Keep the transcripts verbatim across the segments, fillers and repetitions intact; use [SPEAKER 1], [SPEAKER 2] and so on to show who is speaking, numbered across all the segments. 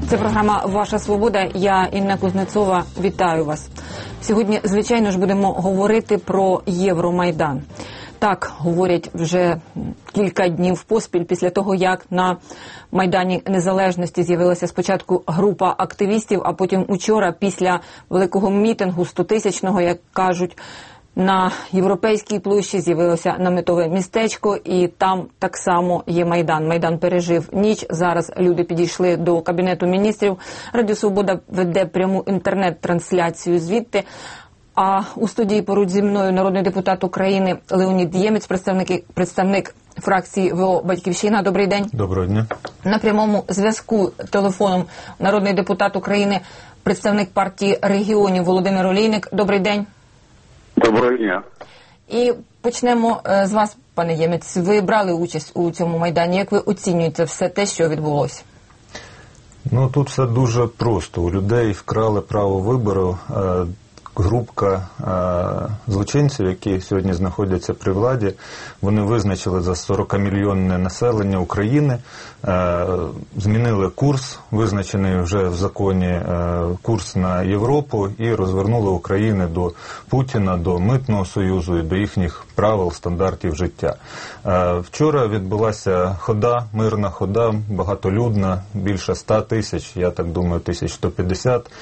[SPEAKER 1] Це програма «Ваша свобода». Я, Інна Кузнецова, вітаю вас. Сьогодні, звичайно ж, будемо говорити про Євромайдан. Так говорять вже кілька днів поспіль після того, як на Майдані Незалежності з'явилася спочатку група активістів, а потім учора, після великого мітингу стотисячного, як кажуть, на Європейській площі з'явилося наметове містечко, і там так само є Майдан. Майдан пережив ніч. Зараз люди підійшли до Кабінету міністрів. Радіо «Свобода» веде пряму інтернет-трансляцію звідти. А у студії поруч зі мною народний депутат України Леонід Ємець, представник, представник фракції ВО «Батьківщина». Добрий день.
[SPEAKER 2] Доброго дня.
[SPEAKER 1] На прямому зв'язку телефоном народний депутат України, представник партії регіонів Володимир Олійник. Добрий день.
[SPEAKER 3] Доброго дня.
[SPEAKER 1] І почнемо з вас, пане Ємець. Ви брали участь у цьому Майдані. Як ви оцінюєте все те, що відбулося?
[SPEAKER 2] Ну, тут все дуже просто. У людей вкрали право вибору. Групка е, злочинців, які сьогодні знаходяться при владі, вони визначили за сорокамільйонне населення України, е, змінили курс, визначений вже в законі е, курс на Європу, і розвернули Україну до Путіна, до Митного Союзу і до їхніх правил, стандартів життя. Е, вчора відбулася хода, мирна хода, багатолюдна, більше ста тисяч, я так думаю, тисяч сто п'ятдесят.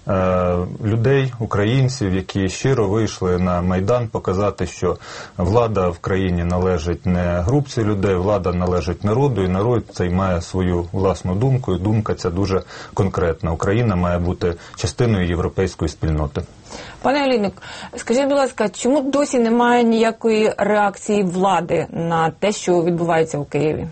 [SPEAKER 2] Людей, українців, які щиро вийшли на Майдан показати, що влада в країні належить не групці людей, влада належить народу, і народ цей має свою власну думку, і думка ця дуже конкретна. Україна має бути частиною європейської спільноти.
[SPEAKER 1] Пане Олійник, скажіть, будь ласка, чому досі немає ніякої реакції влади на те, що відбувається у Києві?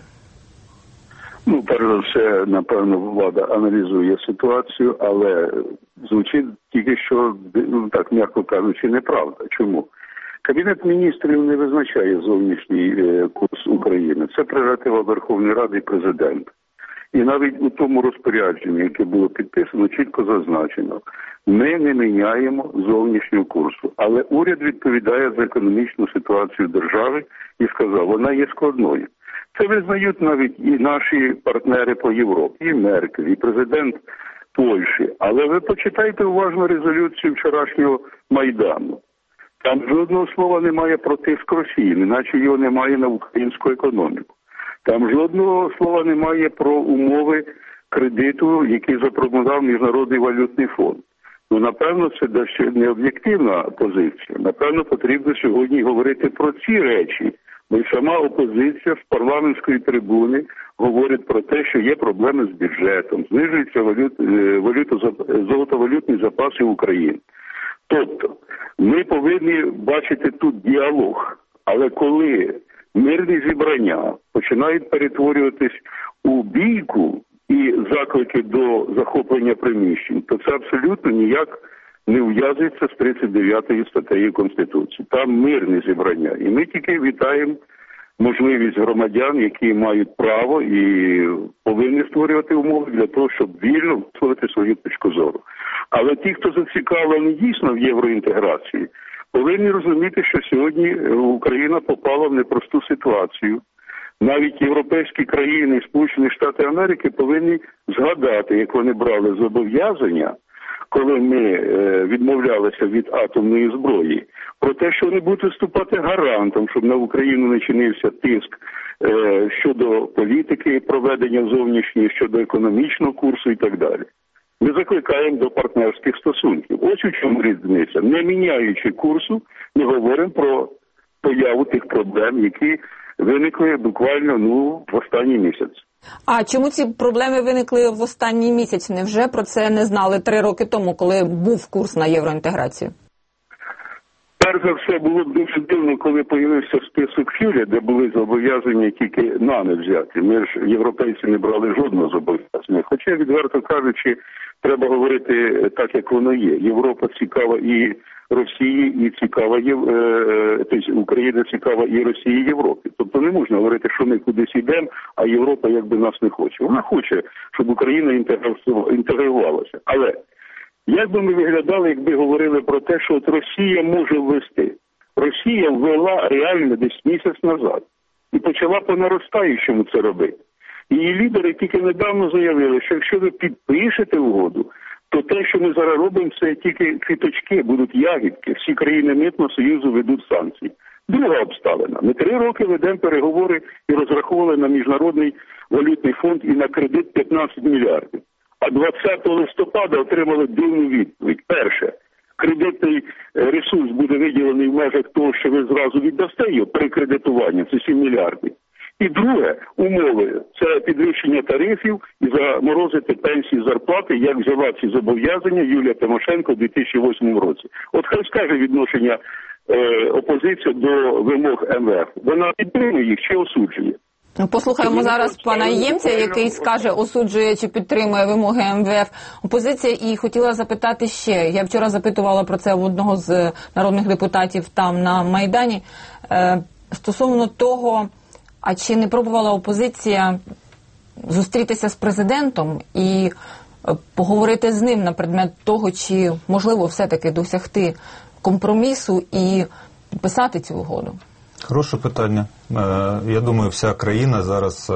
[SPEAKER 3] Ну, перш за все, напевно, влада аналізує ситуацію, але звучить тільки що, ну, так, м'яко кажучи, неправда. Чому? Кабінет міністрів не визначає зовнішній е, курс України. Це прерогатива Верховної Ради і Президента. І навіть у тому розпорядженні, яке було підписано, чітко зазначено, ми не міняємо зовнішнього курсу. Але уряд відповідає за економічну ситуацію держави і сказав, вона є складною. Це визнають навіть і наші партнери по Європі, і Меркель, і президент Польщі. Але ви почитайте уважно резолюцію вчорашнього Майдану. Там жодного слова немає про тиск Росії, неначе його немає на українську економіку. Там жодного слова немає про умови кредиту, який запропонував Міжнародний валютний фонд. Ну, напевно, це дещо не об'єктивна позиція. Напевно, потрібно сьогодні говорити про ці речі. Бо й сама опозиція з парламентської трибуни говорить про те, що є проблеми з бюджетом, знижуються валют, валюту, золотовалютні запаси України. Тобто, ми повинні бачити тут діалог. Але коли мирні зібрання починають перетворюватись у бійку і заклики до захоплення приміщень, то це абсолютно ніяк не ув'язується з тридцять дев'ятою статтею Конституції. Там мирне зібрання. І ми тільки вітаємо можливість громадян, які мають право і повинні створювати умови для того, щоб вільно висловити свою точку зору. Але ті, хто зацікавлений дійсно в євроінтеграції, повинні розуміти, що сьогодні Україна попала в непросту ситуацію. Навіть європейські країни, Сполучені Штати Америки повинні згадати, як вони брали зобов'язання, коли ми е, відмовлялися від атомної зброї, про те, що вони будуть виступати гарантом, щоб на Україну не чинився тиск е, щодо політики проведення зовнішньої, щодо економічного курсу і так далі. Ми закликаємо до партнерських стосунків. Ось у чому різниця. Не міняючи курсу, ми говоримо про появу тих проблем, які виникли буквально ну, в останній місяць.
[SPEAKER 1] А чому ці проблеми виникли в останній місяць? Невже про це не знали три роки тому, коли був курс на євроінтеграцію?
[SPEAKER 3] Перш за все, було б дуже дивно, коли появився список Фюля, де були зобов'язання тільки нами взяті. Ми ж, європейці, не брали жодного зобов'язання. Хоча, відверто кажучи, треба говорити так, як воно є. Європа цікава і Росії, і цікава Єв... тобто Україна цікава і Росії, і Європі. Тобто не можна говорити, що ми кудись йдемо, а Європа якби нас не хоче. Вона хоче, щоб Україна інтегрувалася. Але як би ми виглядали, якби говорили про те, що от Росія може ввести? Росія ввела реально десь місяць назад і почала по наростаючому це робити. Її лідери тільки недавно заявили, що якщо ви підпишете угоду, то те, що ми зараз робимо, це тільки квіточки, будуть ягідки. Всі країни Митного Союзу ведуть санкції. Друга обставина. Ми три роки ведемо переговори і розраховували на Міжнародний валютний фонд і на кредит п'ятнадцять мільярдів. А двадцятого листопада отримали дивну відповідь. Перше, кредитний ресурс буде виділений в межах того, що ви зразу віддасте його при кредитуванні, це сім мільярдів. І друге, умови, це підвищення тарифів і заморозити пенсії, зарплати, як взяла ці зобов'язання Юлія Тимошенко у дві тисячі восьмому році. От хай скаже відношення е, опозиції до вимог ем ве еф. Вона підтримує їх чи осуджує?
[SPEAKER 1] Послухаємо зараз пана Ємця, який скаже, осуджує чи підтримує вимоги ем ве еф. Опозиція, і хотіла запитати ще. Я вчора запитувала про це у одного з народних депутатів там на Майдані. Е, стосовно того, а чи не пробувала опозиція зустрітися з президентом і поговорити з ним на предмет того, чи можливо все-таки досягти компромісу і підписати цю угоду?
[SPEAKER 2] Хороше питання. Я думаю, вся країна зараз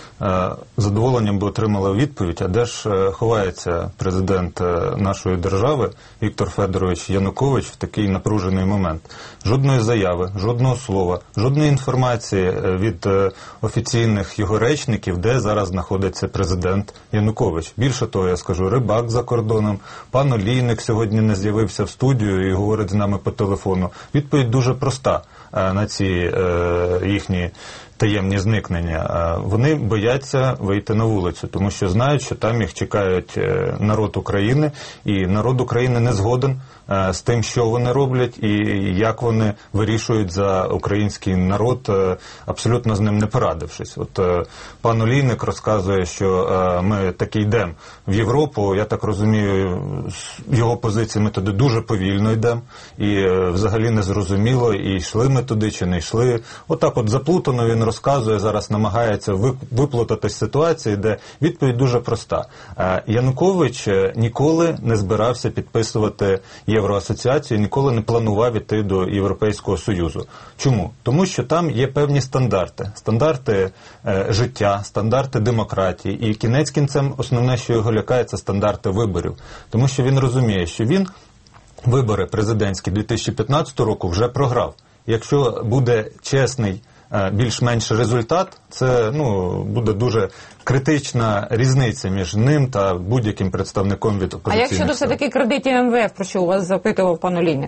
[SPEAKER 2] з задоволенням би отримала відповідь, а де ж ховається президент нашої держави Віктор Федорович Янукович в такий напружений момент. Жодної заяви, жодного слова, жодної інформації від офіційних його речників, де зараз знаходиться президент Янукович. Більше того, я скажу, Рибак за кордоном, пан Олійник сьогодні не з'явився в студію і говорить з нами по телефону. Відповідь дуже проста на ці е, їхні таємні зникнення. Вони бояться вийти на вулицю, тому що знають, що там їх чекають народ України, і народ України не згоден з тим, що вони роблять і як вони вирішують за український народ, абсолютно з ним не порадившись. От пан Олійник розказує, що ми таки йдемо в Європу, я так розумію, з його позиції ми туди дуже повільно йдемо, і взагалі не зрозуміло, і йшли ми туди чи не йшли. Отак от заплутано він розказує, зараз намагається виплутати з ситуації, де відповідь дуже проста. Янукович ніколи не збирався підписувати Євроасоціацію, ніколи не планував іти до Європейського Союзу. Чому? Тому що там є певні стандарти. Стандарти е, життя, стандарти демократії. І кінець кінцем основне, що його лякає, це стандарти виборів. Тому що він розуміє, що він вибори президентські дві тисячі п'ятнадцятого року вже програв. Якщо буде чесний більш-менш результат, це ну, буде дуже критична різниця між ним та будь-яким представником від опозиційних.
[SPEAKER 1] А як щодо все-таки кредитів ем ве еф, про що у вас запитував пан Олійник?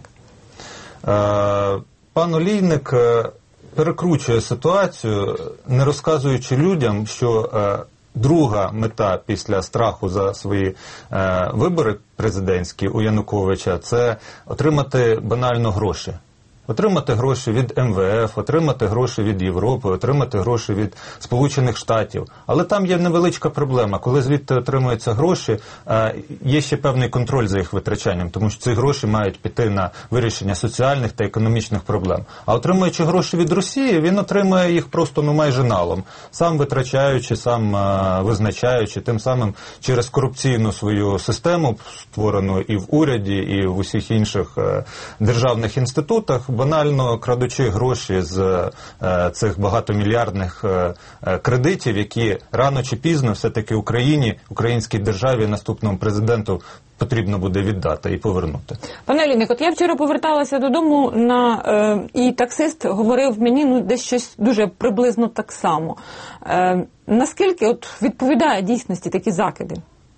[SPEAKER 2] Е, пан Олійник перекручує ситуацію, не розказуючи людям, що е, друга мета після страху за свої е, вибори президентські у Януковича – це отримати банально гроші. Отримати гроші від ем ве еф, отримати гроші від Європи, отримати гроші від Сполучених Штатів. Але там є невеличка проблема. Коли звідти отримуються гроші, є ще певний контроль за їх витрачанням, тому що ці гроші мають піти на вирішення соціальних та економічних проблем. А отримуючи гроші від Росії, він отримує їх просто ну майже налом, сам витрачаючи, сам визначаючи, тим самим через корупційну свою систему, створену і в уряді, і в усіх інших державних інститутах, банально крадучи гроші з е, цих багатомільярдних е, кредитів, які рано чи пізно все-таки Україні, українській державі, наступному президенту потрібно буде віддати і повернути. Пане
[SPEAKER 1] Олійник, от я вчора поверталася додому на е, і таксист говорив мені ну десь щось дуже приблизно так само. Е, наскільки от відповідає дійсності такі закиди?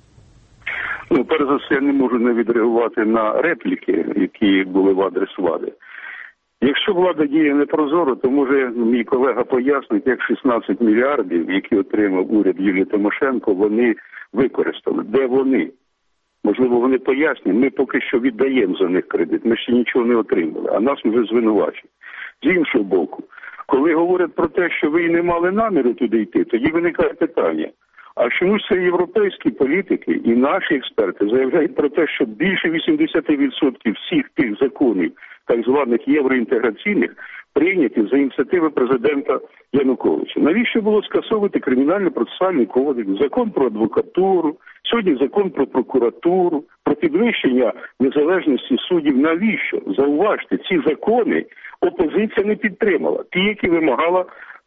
[SPEAKER 3] Ну, перш за все, я не можу не відреагувати на репліки, які були в адрес влади. Якщо влада діє непрозоро, то може мій колега пояснить, як шістнадцять мільярдів, які отримав уряд Юлії Тимошенко, вони використали. Де вони? Можливо, вони пояснять. Ми поки що віддаємо за них кредит. Ми ще нічого не отримали, а нас вже звинувачують. З іншого боку, коли говорять про те, що ви і не мали наміру туди йти, тоді виникає питання. А чомусь це європейські політики і наші експерти заявляють про те, що більше вісімдесят відсотків всіх тих законів, так званих євроінтеграційних, прийняті за ініціативи президента Януковича. Навіщо було скасовувати кримінально-процесуальний кодекс, закон про адвокатуру, сьогодні закон про прокуратуру, про підвищення незалежності суддів? Навіщо? Зауважте, ці закони опозиція не підтримала. Ті, які вимагала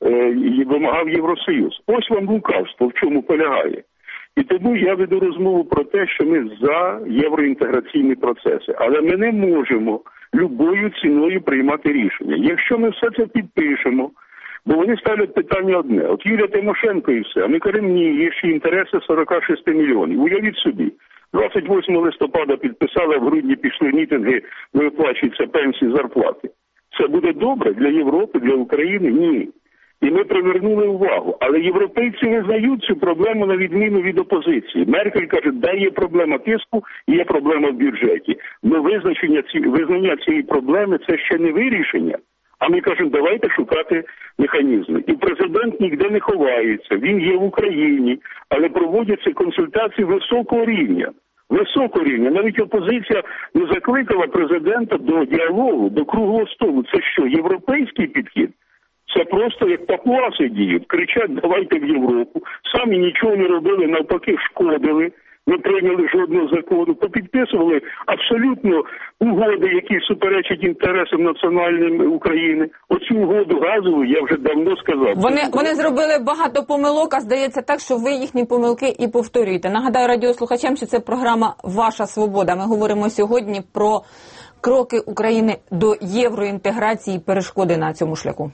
[SPEAKER 3] е, вимагав Євросоюз. Ось вам лукавство, в чому полягає. І тому я веду розмову про те, що ми за євроінтеграційні процеси. Але ми не можемо любою ціною приймати рішення. Якщо ми все це підпишемо, бо вони ставлять питання одне. От Юлія Тимошенко і все. А ми кажемо, ні, є ще інтереси сорок шість мільйонів. Уявіть собі. двадцять восьмого листопада підписали, в грудні пішли мітинги, виплачуються пенсії, зарплати. Це буде добре для Європи, для України? Ні. І ми привернули увагу. Але європейці визнають цю проблему на відміну від опозиції. Меркель каже, да, є проблема тиску і є проблема в бюджеті. Но визначення ці, визнання цієї проблеми – це ще не вирішення. А ми кажемо, давайте шукати механізми. І президент ніде не ховається, він є в Україні, але проводяться консультації високого рівня. Високого рівня. Навіть опозиція не закликала президента до діалогу, до круглого столу. Це що, європейський підхід? Це просто як папуаси діють. Кричать, давайте в Європу. Самі нічого не робили, навпаки шкодили. Не прийняли жодного закону, попідписували абсолютно угоди, які суперечать інтересам національним України. Оцю угоду газову я вже давно сказав.
[SPEAKER 1] Вони, вони зробили багато помилок, а здається так, що ви їхні помилки і повторюєте. Нагадаю радіослухачам, що це програма «Ваша свобода». Ми говоримо сьогодні про кроки України до євроінтеграції і перешкоди на цьому шляху.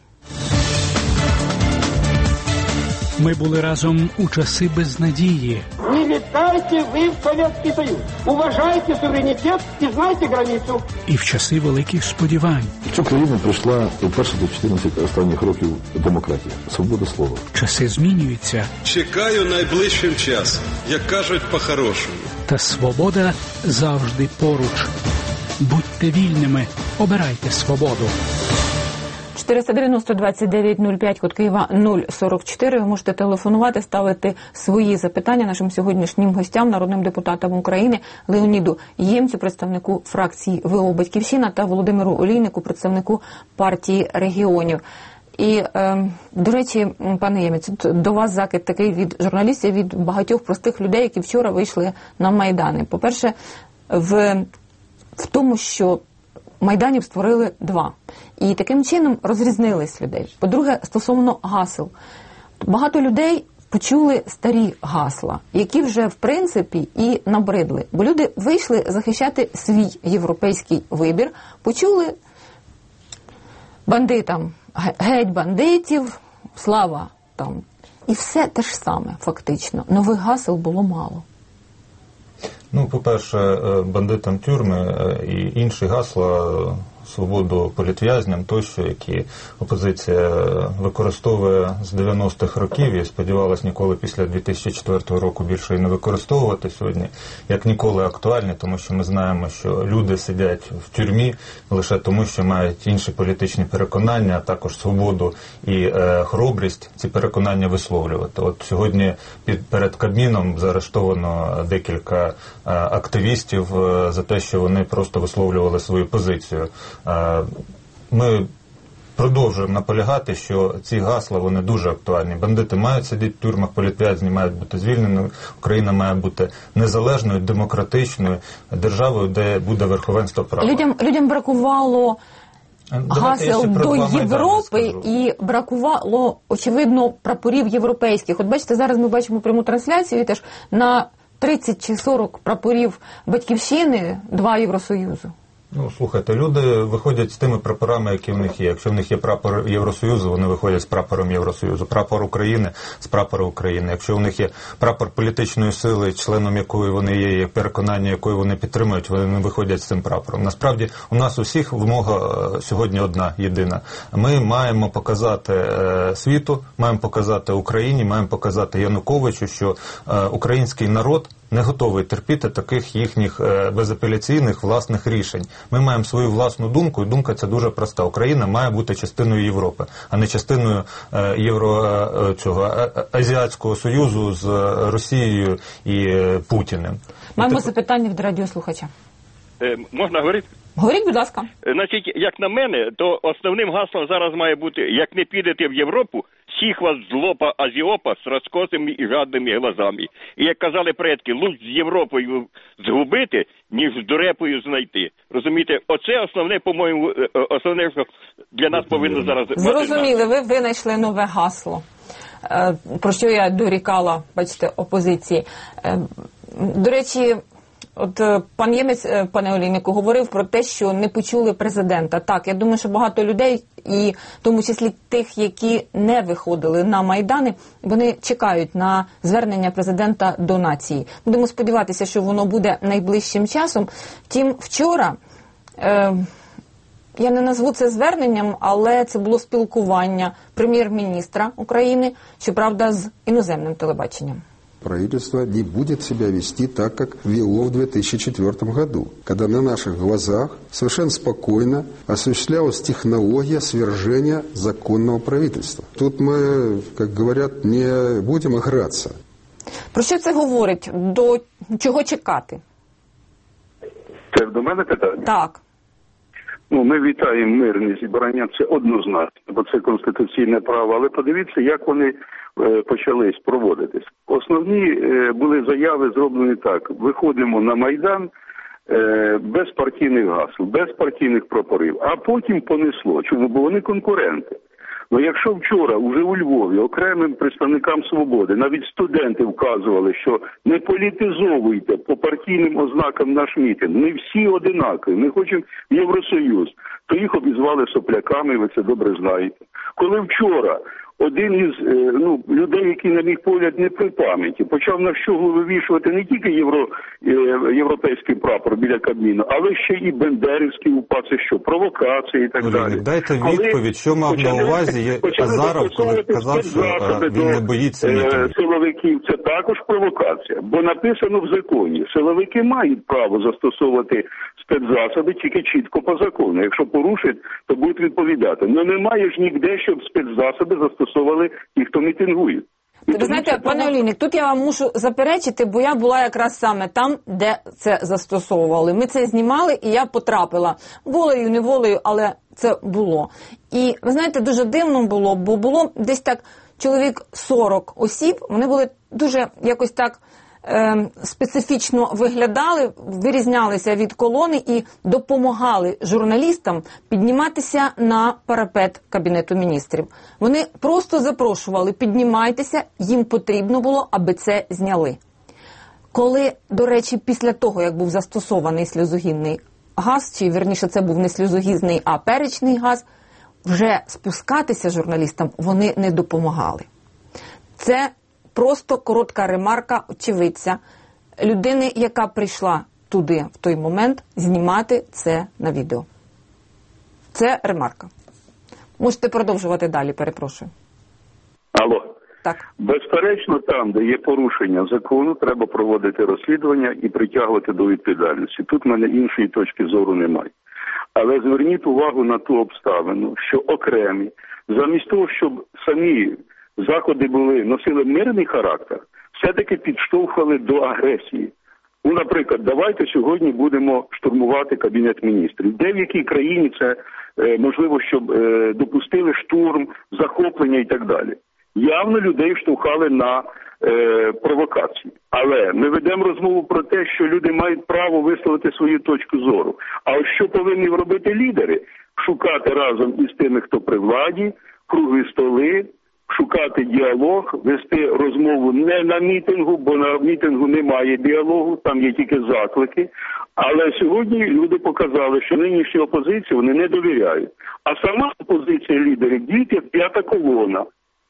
[SPEAKER 4] Ми були разом у часи безнадії.
[SPEAKER 5] Не літайте ви в Совєтський Союз. Уважайте суверенітет і знайте границю.
[SPEAKER 4] І в часи великих сподівань.
[SPEAKER 6] В цю країну прийшла вперше до чотирнадцяти останніх років демократія, свобода слова.
[SPEAKER 4] Часи змінюються.
[SPEAKER 7] Чекаю найближчим часом, як кажуть по-хорошому.
[SPEAKER 4] Та свобода завжди поруч. Будьте вільними, обирайте свободу.
[SPEAKER 1] чотириста дев'яносто двадцять дев'ять нуль п'ять, код Києва нуль сорок чотири. Ви можете телефонувати, ставити свої запитання нашим сьогоднішнім гостям, народним депутатам України Леоніду Ємцю, представнику фракції ВО «Батьківщина», та Володимиру Олійнику, представнику партії регіонів. І, е, до речі, пане Ємець, до вас закид такий від журналістів, від багатьох простих людей, які вчора вийшли на Майдани. По-перше, в, в тому, що Майданів створили два. І таким чином розрізнились людей. По-друге, стосовно гасел. Багато людей почули старі гасла, які вже, в принципі, і набридли. Бо люди вийшли захищати свій європейський вибір, почули бандитам, геть бандитів, слава там. І все те ж саме, фактично. Нових гасел було мало.
[SPEAKER 2] Ну, по-перше, бандитам тюрми і інші гасла, свободу політв'язням тощо, які опозиція використовує з дев'яностих років і сподівалась ніколи після дві тисячі четвертого року більше і не використовувати сьогодні, як ніколи актуальні, тому що ми знаємо, що люди сидять в тюрмі лише тому, що мають інші політичні переконання, а також свободу і е, хоробрість ці переконання висловлювати. От сьогодні під, перед Кабміном заарештовано декілька е, активістів е, за те, що вони просто висловлювали свою позицію. Ми продовжуємо наполягати, що ці гасла, вони дуже актуальні. Бандити мають сидіти в тюрмах, політв'язні мають бути звільнені, Україна має бути незалежною, демократичною державою, де буде верховенство права.
[SPEAKER 1] Людям, людям бракувало гасел до Європи і бракувало, очевидно, прапорів європейських. От бачите, зараз ми бачимо пряму трансляцію, і теж на тридцять чи сорок прапорів Батьківщини, два Євросоюзу.
[SPEAKER 2] Ну, слухайте, люди виходять з тими прапорами, які в них є. Якщо в них є прапор Євросоюзу, вони виходять з прапором Євросоюзу. Прапор України – з прапору України. Якщо в них є прапор політичної сили, членом якої вони є, є переконання, якої вони підтримують, вони виходять з цим прапором. Насправді, у нас усіх вимога сьогодні одна, єдина. Ми маємо показати е, світу, маємо показати Україні, маємо показати Януковичу, що е, український народ не готовий терпіти таких їхніх е, безапеляційних власних рішень. Ми маємо свою власну думку, і думка ця дуже проста. Україна має бути частиною Європи, а не частиною е, Євро, е, цього, е, Азіатського Союзу з Росією і е, Путіним.
[SPEAKER 1] Маємо запитання від радіослухача.
[SPEAKER 8] Е, можна говорити?
[SPEAKER 1] Говоріть, будь ласка.
[SPEAKER 8] Значить, як на мене, то основним гаслом зараз має бути, як не підете в Європу, всіх вас злопа азіопа з розкосими і жадними глазами. І як казали предки, лучше з Європою згубити, ніж з дурепою знайти. Розумієте, оце основне, по-моєму, основне, що для нас повинно зараз...
[SPEAKER 1] Зрозуміли, ви винайшли нове гасло, про що я дорікала, бачите, опозиції. До речі, от пан Ємець, пане Олійнику, говорив про те, що не почули президента. Так, я думаю, що багато людей, і в тому числі тих, які не виходили на Майдани, вони чекають на звернення президента до нації. Будемо сподіватися, що воно буде найближчим часом. Втім, вчора, е, я не назву це зверненням, але це було спілкування прем'єр-міністра України, щоправда, з іноземним телебаченням.
[SPEAKER 9] Правительство не будет себя вести так, как вело в две тысячи четвёртом году, когда на наших глазах совершенно спокойно осуществлялась технология свержения законного правительства. Тут мы, как говорят, не будем играться.
[SPEAKER 1] Про що це говорить? До чого чекати?
[SPEAKER 3] Це до мене питання?
[SPEAKER 1] Так.
[SPEAKER 3] Ну, ми вітаємо мирне зібрання, це однозначно, бо це конституційне право. Але подивіться, як вони е, почались проводитись. Основні е, були заяви зроблені так. Виходимо на Майдан е, без партійних гасл, без партійних прапорів. А потім понесло. Чому? Бо вони конкуренти. Ну, якщо вчора вже у Львові окремим представникам «Свободи», навіть студенти вказували, що не політизовуйте по партійним ознакам наш мітинг, ми всі одинакові, ми хочемо в Євросоюз, то їх обізвали сопляками, ви це добре знаєте. Коли вчора один із ну, людей, який, на мій погляд, не при пам'яті, почав на щоглу вивішувати не тільки євро, європейський прапор біля Кабміну, але ще і бендерівський УПА, це що, провокації і так
[SPEAKER 2] Олі,
[SPEAKER 3] далі.
[SPEAKER 2] Дайте відповідь, що мав на увазі Азаров, коли казав, що він не боїться мітингів.
[SPEAKER 3] Силовиків, це також провокація, бо написано в законі, силовики мають право застосовувати спецзасоби тільки чітко по закону. Якщо порушать, то будуть відповідати. Але немає ж ніде, щоб спецзасоби застосовували ті, хто мітингує.
[SPEAKER 1] Ви знаєте, пане Олійник, тут я вам мушу заперечити, бо я була якраз саме там, де це застосовували. Ми це знімали, і я потрапила. Волею, неволею, але це було. І, ви знаєте, дуже дивно було, бо було десь так чоловік сорок осіб, вони були дуже якось так е, специфічно виглядали, вирізнялися від колони і допомагали журналістам підніматися на парапет Кабінету міністрів. Вони просто запрошували, піднімайтеся, їм потрібно було, аби це зняли. Коли, до речі, після того, як був застосований сльозогінний газ, чи, вірніше, це був не сльозогінний, а перечний газ, вже спускатися журналістам вони не допомагали. Це просто коротка ремарка очевидця, людини, яка прийшла туди в той момент знімати це на відео. Це ремарка. Можете продовжувати далі, перепрошую.
[SPEAKER 3] Алло.
[SPEAKER 1] Так.
[SPEAKER 3] Безперечно, там, де є порушення закону, треба проводити розслідування і притягувати до відповідальності. Тут в мене іншої точки зору немає. Але зверніть увагу на ту обставину, що окремі, замість того, щоб самі заходи були, носили мирний характер, все-таки підштовхували до агресії. Ну, наприклад, давайте сьогодні будемо штурмувати Кабінет міністрів. Де в якій країні це е, можливо, щоб е, допустили штурм, захоплення і так далі. Явно людей штовхали на е, провокації. Але ми ведемо розмову про те, що люди мають право висловити свою точку зору. А ось що повинні робити лідери? Шукати разом із тими, хто при владі, круглі столи, шукати діалог, вести розмову не на мітингу, бо на мітингу немає діалогу, там є тільки заклики. Але сьогодні люди показали, що нинішній опозиції вони не довіряють. А сама опозиція лідерів діють як п'ята колона.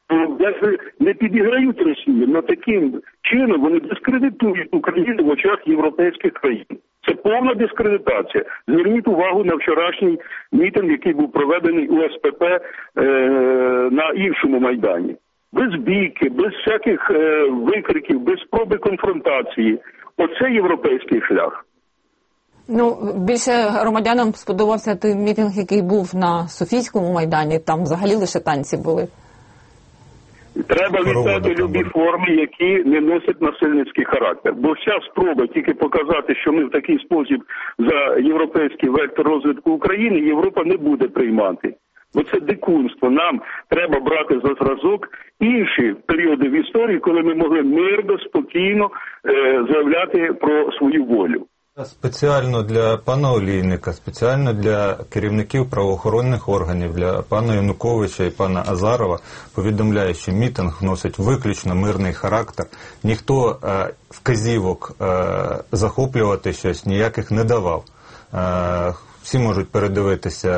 [SPEAKER 3] Не підіграють Росії, але таким чином вони дискредитують Україну в очах європейських країн. Це повна дискредитація. Зверніть увагу на вчорашній мітинг, який був проведений у ес пе пе е, на іншому Майдані. Без бійки, без всяких е, викриків, без спроби конфронтації. Оце європейський шлях.
[SPEAKER 1] Ну, більше громадянам сподобався той мітинг, який був на Софійському Майдані. Там взагалі лише танці були.
[SPEAKER 3] Треба вітати любі форми, які не носять насильницький характер. Бо вся спроба тільки показати, що ми в такий спосіб за європейський вектор розвитку України, Європа не буде приймати. Бо це дикунство. Нам треба брати за зразок інші періоди в історії, коли ми могли мирно, спокійно е, заявляти про свою волю.
[SPEAKER 2] Спеціально для пана Олійника, спеціально для керівників правоохоронних органів, для пана Януковича і пана Азарова повідомляю, що мітинг носить виключно мирний характер. Ніхто е, вказівок е, захоплювати щось ніяких не давав. Е, всі можуть передивитися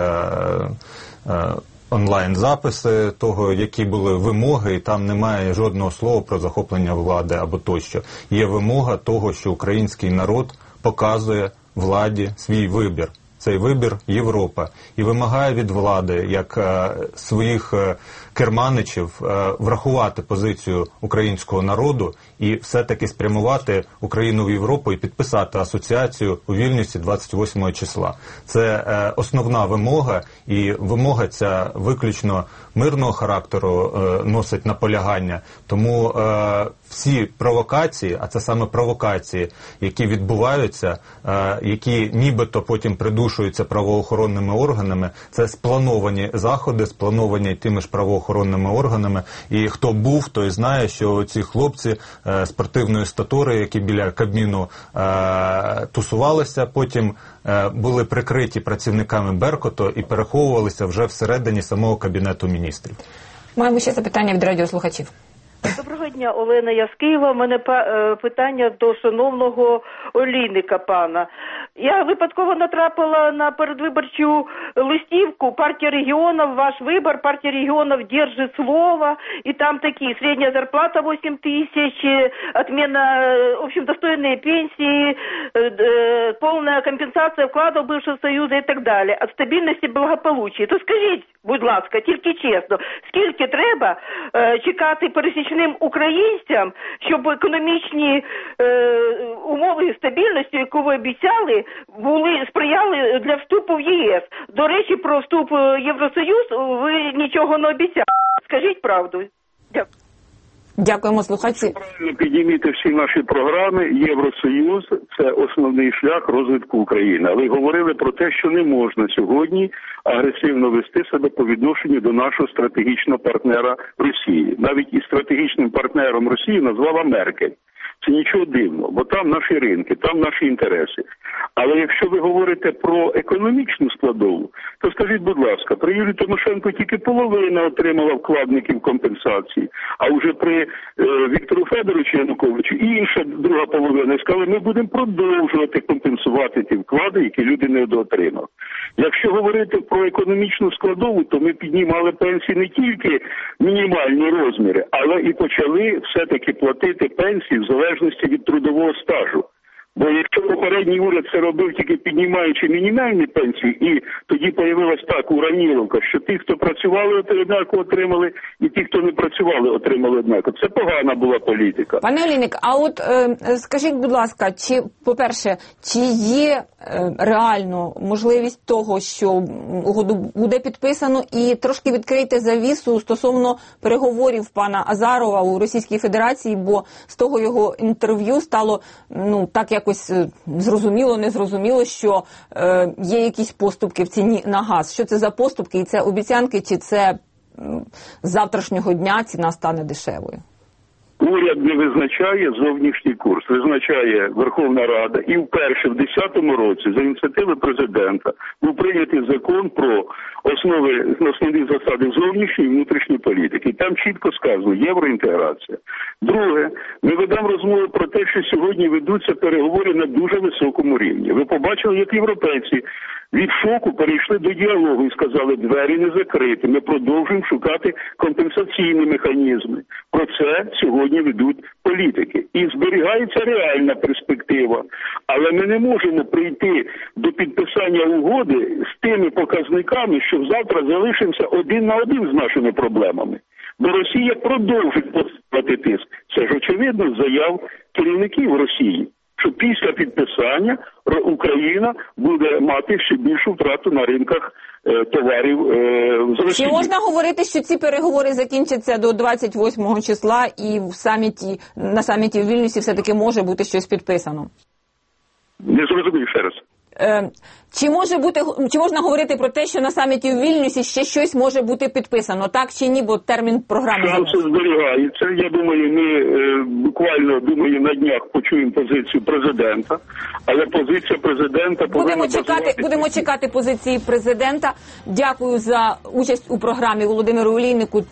[SPEAKER 2] е, е, онлайн-записи того, які були вимоги, і там немає жодного слова про захоплення влади або тощо. Є вимога того, що український народ показує владі свій вибір. Цей вибір Європа. І вимагає від влади, як е, своїх е, керманичів, е, врахувати позицію українського народу і все-таки спрямувати Україну в Європу і підписати асоціацію у Вільнюсі двадцять восьмого числа. Це е, основна вимога, і вимога ця виключно мирного характеру е, носить наполягання. Тому е, всі провокації, а це саме провокації, які відбуваються, е, які нібито потім придушуються правоохоронними органами, це сплановані заходи, сплановані тими ж правоохоронними органами. І хто був, той знає, що ці хлопці е, спортивної статури, які біля Кабміну е, тусувалися, потім е, були прикриті працівниками Беркуту і переховувалися вже всередині самого Кабінету міністрів.
[SPEAKER 1] Маємо ще запитання від радіослухачів.
[SPEAKER 10] Доброго дня, Олена, я з Києва. У мене питання до шановного Олійника пана. Я випадково натрапила на передвиборчу листівку «Партия регионов, ваш выбор, партия регионов держит слово». И там такие: средняя зарплата восемь тысяч, отмена, в общем, достойные пенсии, полная компенсация вкладов бывшего Союза и так далі. От стабільності і благополуччя. То скажіть, будь ласка, тільки чесно, скільки треба чекати пересічним українцям, щоб економічні е, умови стабільності, яку ви обіцяли, були, сприяли для вступу в ЄС. До речі, про вступ в Євросоюз ви нічого не обіцяли. Скажіть правду. Дякую.
[SPEAKER 1] Дякуємо, слухачі.
[SPEAKER 3] Правильно підніміти всі наші програми. Євросоюз – це основний шлях розвитку України. Але й говорили про те, що не можна сьогодні агресивно вести себе по відношенню до нашого стратегічного партнера Росії. Навіть і стратегічним партнером Росії назвала Меркель. Це нічого дивного, бо там наші ринки, там наші інтереси. Але якщо ви говорите про економічну складову, то скажіть, будь ласка, при Юлії Тимошенко тільки половина отримала вкладників компенсації, а вже при е, Віктору Федоровичу Януковичу інша друга половина сказали, ми будемо продовжувати компенсувати ті вклади, які люди не отримали. Якщо говорити про економічну складову, то ми піднімали пенсії не тільки мінімальні розміри, але і почали все-таки платити пенсії в залежності від трудового стажу. Бо якщо попередній уряд це робив тільки піднімаючи мінімальні пенсії, і тоді появилась так ураніловка, що ті, хто працювали, однаково отримали, і ті, хто не працювали, отримали однаково. Це погана була політика.
[SPEAKER 1] Пане Олійник, а от е, скажіть, будь ласка, чи, по-перше, чи є е, реально можливість того, що угоду буде підписано, і трошки відкрийте завісу стосовно переговорів пана Азарова у Російській Федерації, бо з того його інтерв'ю стало, ну, так якось зрозуміло, незрозуміло, що е, є якісь поступки в ціні на газ. Що це за поступки? І це обіцянки, чи це м, з завтрашнього дня ціна стане дешевою?
[SPEAKER 3] Уряд не визначає зовнішній курс, визначає Верховна Рада. І вперше в десятому році за ініціативи президента був прийнятий закон про основи, основні засади зовнішньої і внутрішньої політики. Там чітко сказано євроінтеграція. Друге, ми ведемо розмову про те, що сьогодні ведуться переговори на дуже високому рівні. Ви побачили, як європейці від шоку перейшли до діалогу і сказали, двері не закриті, ми продовжуємо шукати компенсаційні механізми. Про це сьогодні ведуть політики. І зберігається реальна перспектива. Але ми не можемо прийти до підписання угоди з тими показниками, що завтра залишимося один на один з нашими проблемами. Бо Росія продовжить посилювати тиск. Це ж очевидно з заяв керівників Росії, що після підписання Україна буде мати ще більшу втрату на ринках е, товарів е, з Росії.
[SPEAKER 1] Чи можна говорити, що ці переговори закінчаться до двадцять восьмого числа і в саміті, на саміті в Вільнюсі все-таки може бути щось підписано?
[SPEAKER 3] Не зрозумів ще раз.
[SPEAKER 1] Е, Чи може бути, чи можна говорити про те, що на саміті у Вільнюсі ще щось може бути підписано, так чи ні, бо термін програми
[SPEAKER 3] шанси зберігаються. Я думаю, ми е, буквально думаю на днях почуємо позицію президента, але позиція президента повинна
[SPEAKER 1] будемо чекати,
[SPEAKER 3] базуватися...
[SPEAKER 1] будемо чекати позиції президента. Дякую за участь у програмі Володимиру Олійнику.